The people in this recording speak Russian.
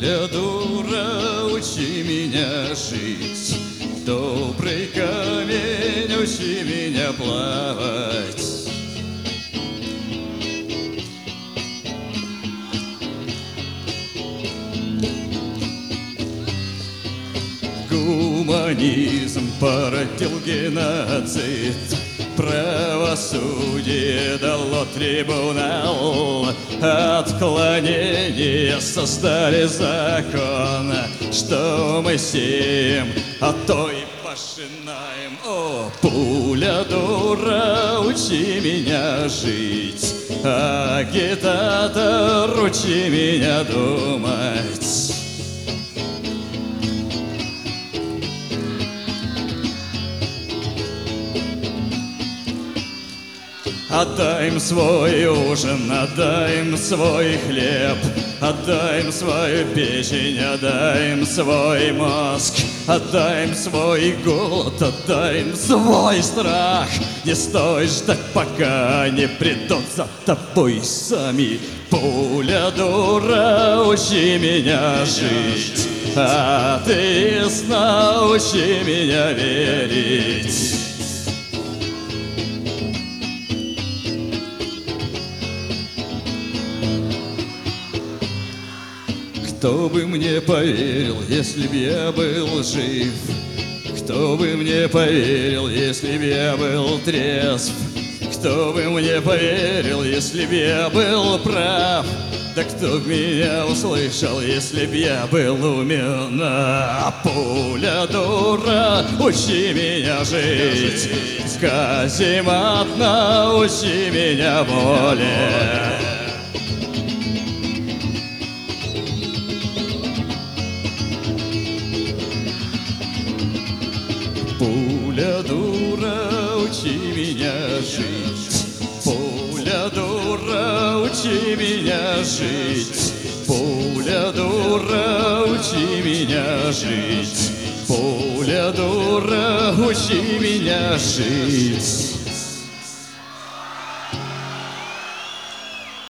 Пуля дура, учи меня жить, добрый камень, учи меня плавать. Гуманизм породил геноцид, правосудие дало трибунал, отклонения создали закон, что мы сеем, а то и пожинаем. О, пуля дура, учи меня жить, агитатор, учи меня думать. Отдай им свой ужин, отдай им свой хлеб, отдай им свою печень, отдай им свой мозг, отдай им свой голод, отдай им свой страх. Не стой ждать, пока не придут за тобой сами. Пуля дура, учи меня жить, атеист, научи меня верить. Кто бы мне поверил, если б я был жив? Кто бы мне поверил, если б я был трезв? Кто бы мне поверил, если б я был прав? Да кто б меня услышал, если б я был умен? А пуля дура, учи меня жить, каземат, научи меня воле. Пуля дура, учи меня жить, пуля дура, учи меня жить, пуля дура, учи меня жить, пуля дура, учи меня жить.